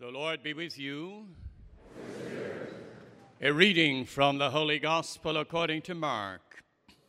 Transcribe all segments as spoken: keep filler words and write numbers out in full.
The Lord be with you. A reading from the Holy Gospel according to Mark.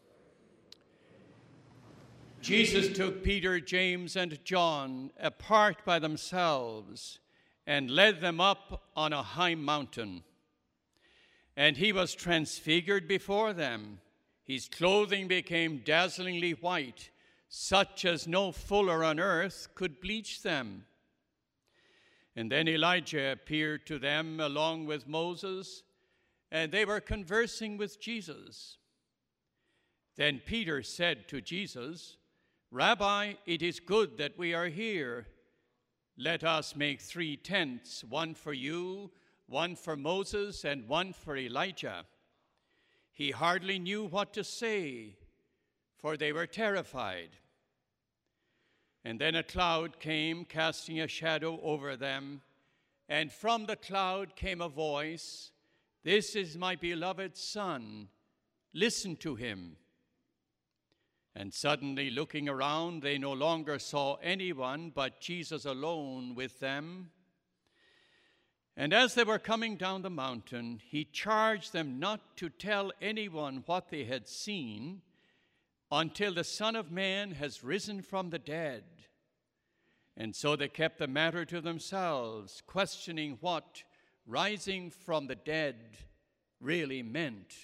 Jesus took Peter, James, and John apart by themselves and led them up on a high mountain. And he was transfigured before them. His clothing became dazzlingly white, such as no fuller on earth could bleach them. And then Elijah appeared to them along with Moses, and they were conversing with Jesus. Then Peter said to Jesus, "Rabbi, it is good that we are here. Let us make three tents, one for you, one for Moses, and one for Elijah." He hardly knew what to say, for they were terrified. And then a cloud came, casting a shadow over them, and from the cloud came a voice, "This is my beloved Son, listen to him." And suddenly, looking around, they no longer saw anyone but Jesus alone with them. And as they were coming down the mountain, he charged them not to tell anyone what they had seen until the Son of Man has risen from the dead. And so they kept the matter to themselves, questioning what rising from the dead really meant.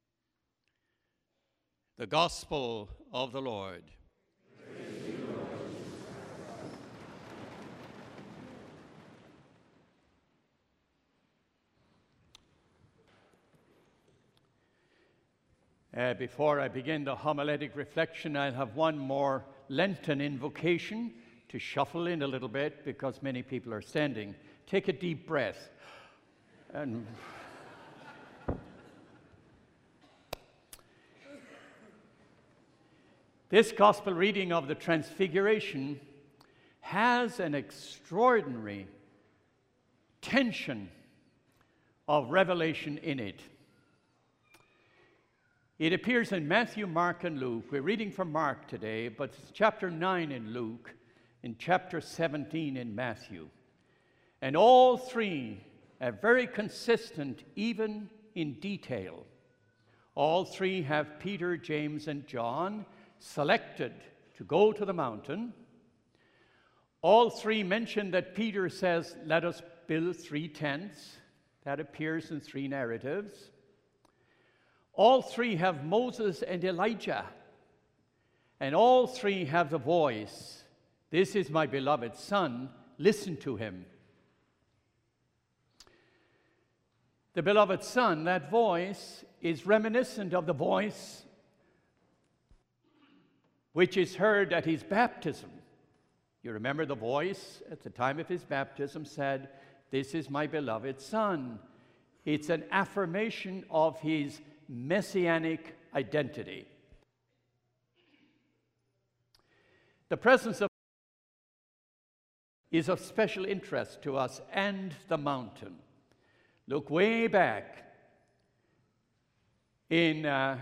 The Gospel of the Lord. Praise you, Lord. Uh, before I begin the homiletic reflection, I'll have one more Lenten invocation to shuffle in a little bit because many people are standing. Take a deep breath. And this gospel reading of the Transfiguration has an extraordinary tension of revelation in it. It appears in Matthew, Mark, and Luke. We're reading from Mark today, but it's chapter nine in Luke, in chapter seventeen in Matthew. And all three are very consistent, even in detail. All three have Peter, James, and John selected to go to the mountain. All three mention that Peter says, "Let us build three tents." That appears in three narratives. All three have Moses and Elijah. And all three have the voice, "This is my beloved Son, listen to him." The beloved Son, that voice, is reminiscent of the voice which is heard at his baptism. You remember the voice at the time of his baptism said, "This is my beloved Son." It's an affirmation of his messianic identity. The presence of is of special interest to us, and the mountain. Look way back in uh,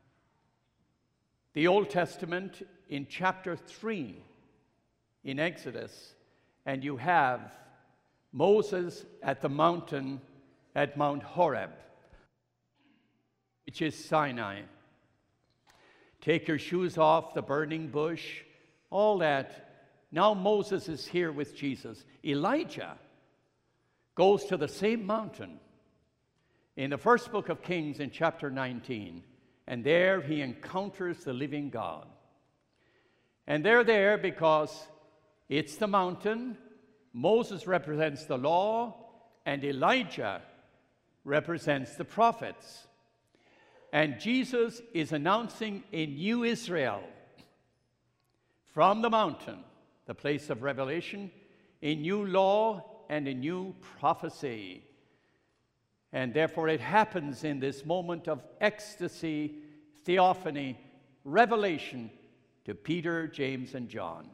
the Old Testament, in chapter three in Exodus, and you have Moses at the mountain at Mount Horeb, which is Sinai. Take your shoes off, the burning bush, all that. Now Moses is here with Jesus. Elijah goes to the same mountain in the first book of Kings in chapter nineteen, and there he encounters the living God. And they're there because it's the mountain. Moses represents the law, and Elijah represents the prophets. And Jesus is announcing a new Israel from the mountain, the place of revelation, a new law and a new prophecy. And therefore it happens in this moment of ecstasy, theophany, revelation to Peter, James, and John.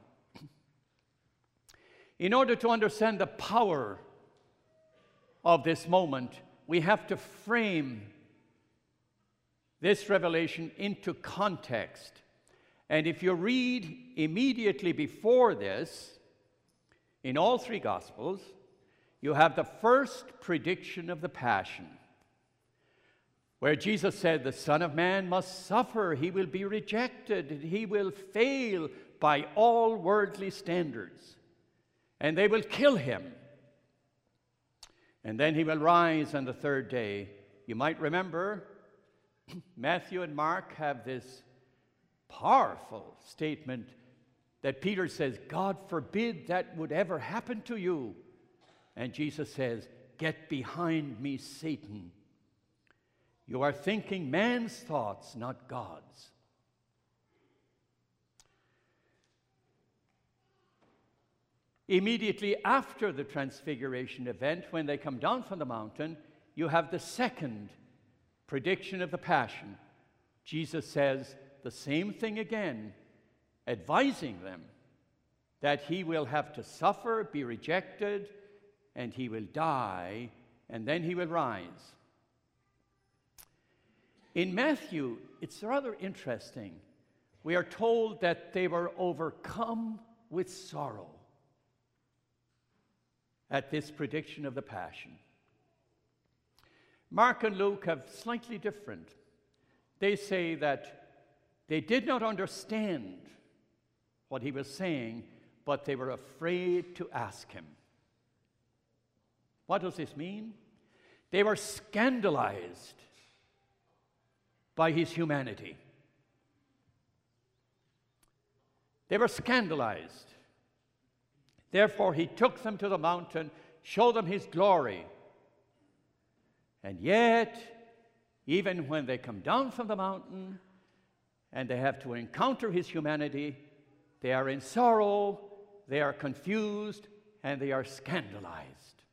In order to understand the power of this moment, we have to frame this revelation into context. And if you read immediately before this, in all three Gospels, you have the first prediction of the Passion, where Jesus said, the Son of Man must suffer, he will be rejected, he will fail by all worldly standards, and they will kill him. And then he will rise on the third day. You might remember, Matthew and Mark have this powerful statement that Peter says, God forbid that would ever happen to you. And Jesus says, get behind me, Satan. You are thinking man's thoughts, not God's. Immediately after the Transfiguration event, when they come down from the mountain, you have the second prediction of the Passion. Jesus says the same thing again, advising them that he will have to suffer, be rejected, and he will die, and then he will rise. In Matthew, it's rather interesting. We are told that they were overcome with sorrow at this prediction of the Passion. Mark and Luke have slightly different. They say that they did not understand what he was saying, but they were afraid to ask him. What does this mean? They were scandalized by his humanity. They were scandalized. Therefore, he took them to the mountain, showed them his glory. And yet, even when they come down from the mountain and they have to encounter his humanity, they are in sorrow, they are confused, and they are scandalized.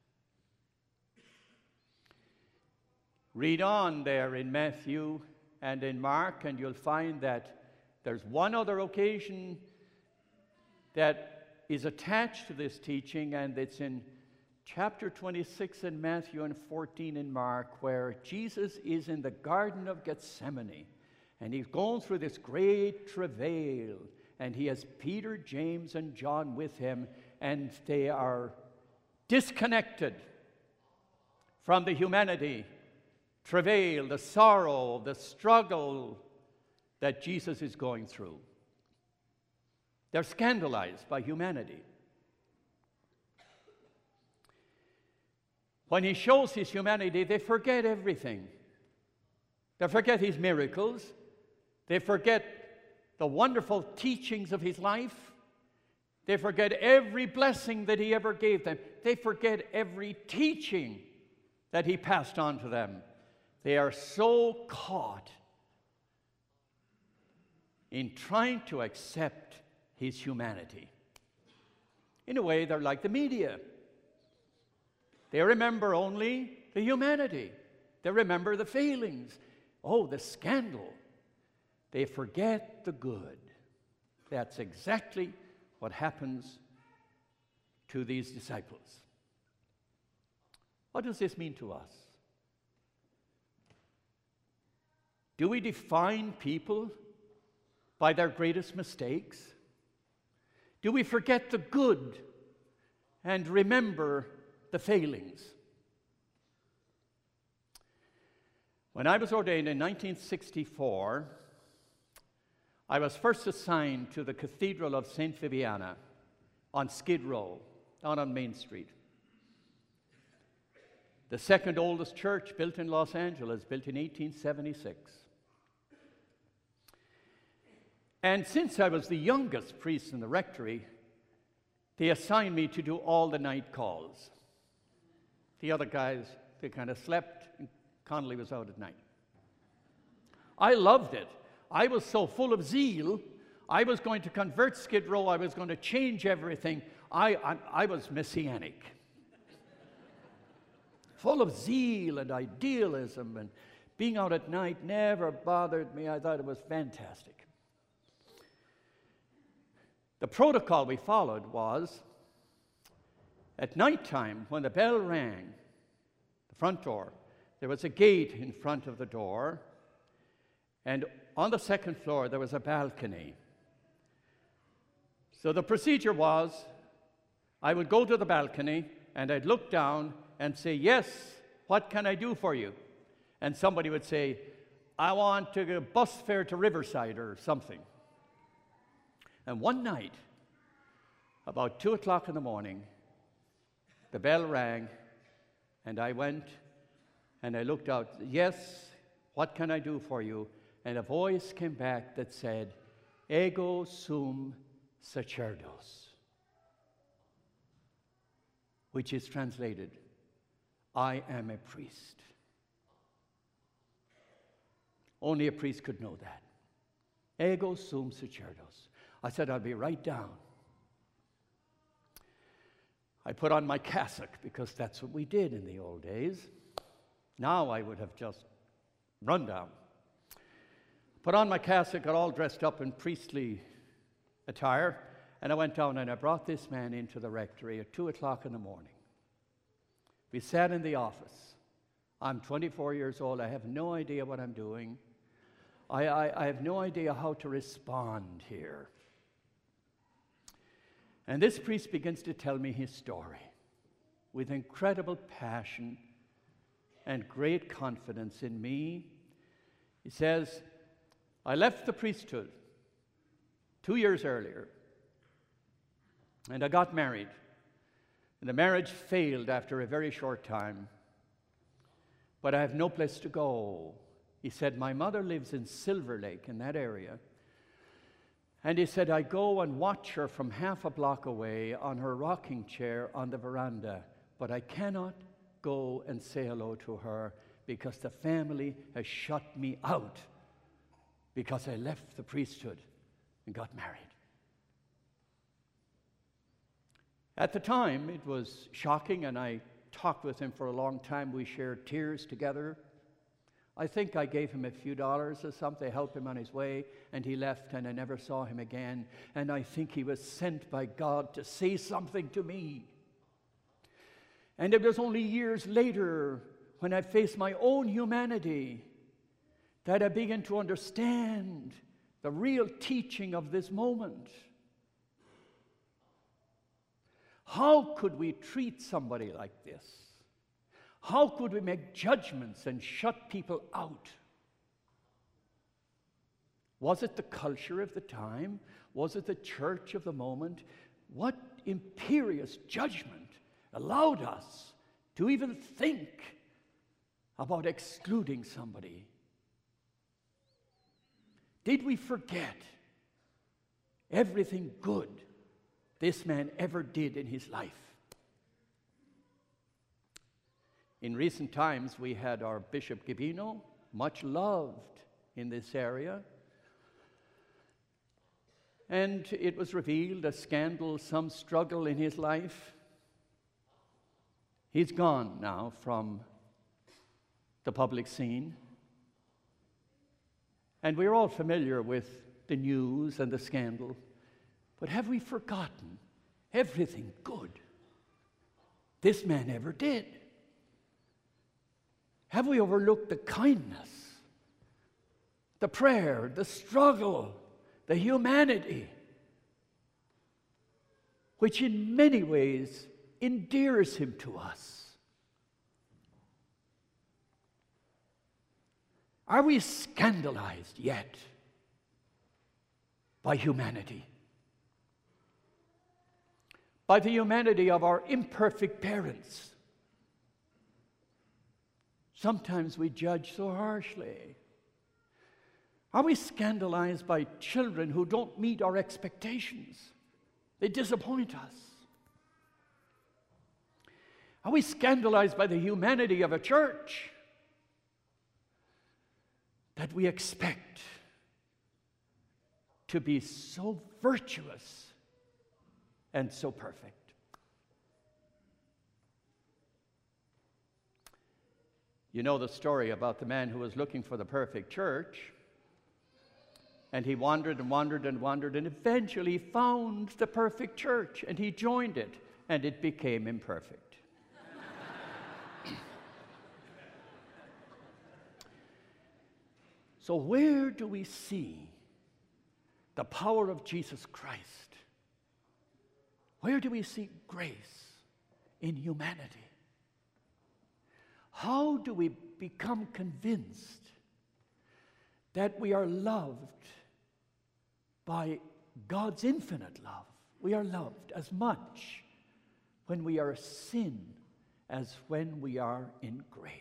Read on there in Matthew and in Mark, and you'll find that there's one other occasion that is attached to this teaching, and it's in chapter twenty-six in Matthew and fourteen in Mark, where Jesus is in the Garden of Gethsemane, and he's going through this great travail, and he has Peter, James, and John with him, and they are disconnected from the humanity, travail, the sorrow, the struggle that Jesus is going through. They're scandalized by humanity. When he shows his humanity, they forget everything. They forget his miracles. They forget the wonderful teachings of his life. They forget every blessing that he ever gave them. They forget every teaching that he passed on to them. They are so caught in trying to accept his humanity. In a way, they're like the media. They remember only the humanity. They remember the failings. Oh, the scandal. They forget the good. That's exactly what happens to these disciples. What does this mean to us? Do we define people by their greatest mistakes? Do we forget the good and remember the failings? When I was ordained in nineteen sixty-four, I was first assigned to the Cathedral of Saint Vibiana on Skid Row, down on Main Street. The second oldest church built in Los Angeles, built in eighteen seventy-six. And since I was the youngest priest in the rectory, they assigned me to do all the night calls. The other guys, they kind of slept, and Connolly was out at night. I loved it. I was so full of zeal. I was going to convert Skid Row. I was going to change everything. I, I, I was messianic. Full of zeal and idealism, and being out at night never bothered me. I thought it was fantastic. The protocol we followed was, at nighttime, when the bell rang, the front door, there was a gate in front of the door, and on the second floor there was a balcony. So the procedure was, I would go to the balcony, and I'd look down and say, "Yes, what can I do for you?" And somebody would say, "I want to get a bus fare to Riverside," or something. And one night, about two o'clock in the morning, the bell rang, and I went and I looked out. "Yes, what can I do for you?" And a voice came back that said, "Ego sum sacerdos," which is translated, "I am a priest." Only a priest could know that. Ego sum sacerdos. I said, "I'll be right down." I put on my cassock because that's what we did in the old days. Now I would have just run down. Put on my cassock, got all dressed up in priestly attire, and I went down and I brought this man into the rectory at two o'clock in the morning. We sat in the office. I'm twenty-four years old. I have no idea what I'm doing. I, I, I have no idea how to respond here. And this priest begins to tell me his story with incredible passion and great confidence in me. He says, "I left the priesthood two years earlier, and I got married. And the marriage failed after a very short time. But I have no place to go." He said, "My mother lives in Silver Lake, in that area. And he said, I go and watch her from half a block away on her rocking chair on the veranda, but I cannot go and say hello to her because the family has shut me out because I left the priesthood and got married." At the time, it was shocking, and I talked with him for a long time. We shared tears together. I think I gave him a few dollars or something, helped him on his way, and he left, and I never saw him again. And I think he was sent by God to say something to me. And it was only years later, when I faced my own humanity, that I began to understand the real teaching of this moment. How could we treat somebody like this? How could we make judgments and shut people out? Was it the culture of the time? Was it the church of the moment? What imperious judgment allowed us to even think about excluding somebody? Did we forget everything good this man ever did in his life? In recent times, we had our Bishop Gabino, much loved in this area. And it was revealed a scandal, some struggle in his life. He's gone now from the public scene. And we're all familiar with the news and the scandal. But have we forgotten everything good this man ever did? Have we overlooked the kindness, the prayer, the struggle, the humanity, which in many ways endears him to us? Are we scandalized yet by humanity? By the humanity of our imperfect parents? Sometimes we judge so harshly. Are we scandalized by children who don't meet our expectations? They disappoint us. Are we scandalized by the humanity of a church that we expect to be so virtuous and so perfect? You know the story about the man who was looking for the perfect church, and he wandered and wandered and wandered and eventually found the perfect church, and he joined it, and it became imperfect. So where do we see the power of Jesus Christ? Where do we see grace in humanity? How do we become convinced that we are loved by God's infinite love? We are loved as much when we are sin as when we are in grace.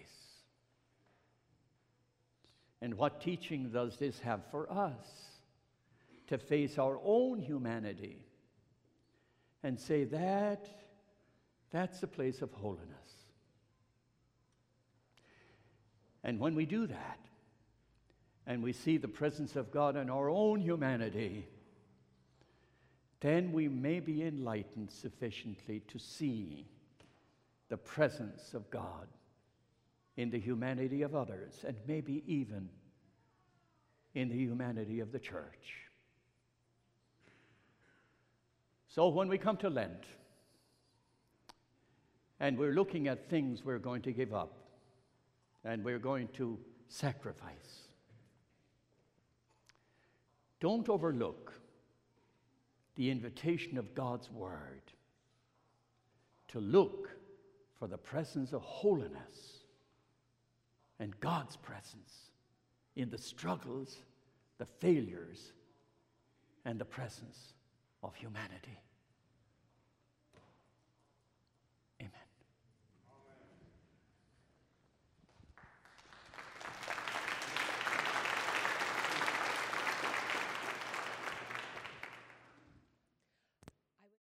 And what teaching does this have for us to face our own humanity and say that that's a place of holiness? And when we do that, and we see the presence of God in our own humanity, then we may be enlightened sufficiently to see the presence of God in the humanity of others, and maybe even in the humanity of the church. So when we come to Lent, and we're looking at things we're going to give up, and we're going to sacrifice, don't overlook the invitation of God's Word to look for the presence of holiness and God's presence in the struggles, the failures, and the presence of humanity.